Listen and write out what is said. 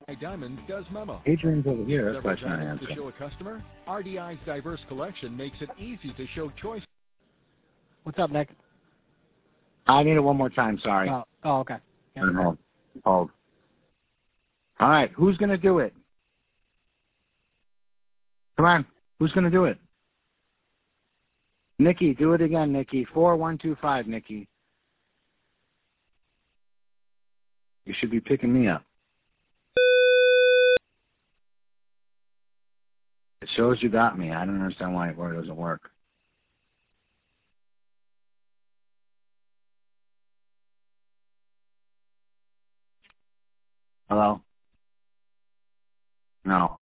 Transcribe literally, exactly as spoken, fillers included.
Diamonds does memo. Adrian's over here. That's why Several she's not diamonds to answering. show a customer. R D I's diverse collection makes it easy to show choice. What's up, Nick? I need it one more time. Sorry. Oh, oh okay. Yeah. Hold. Hold. All right. Who's going to do it? Come on. Who's going to do it? Nikki, do it again, Nikki. four one two five, Nikki. You should be picking me up. It shows you got me. I don't understand why it doesn't work. Hello? No.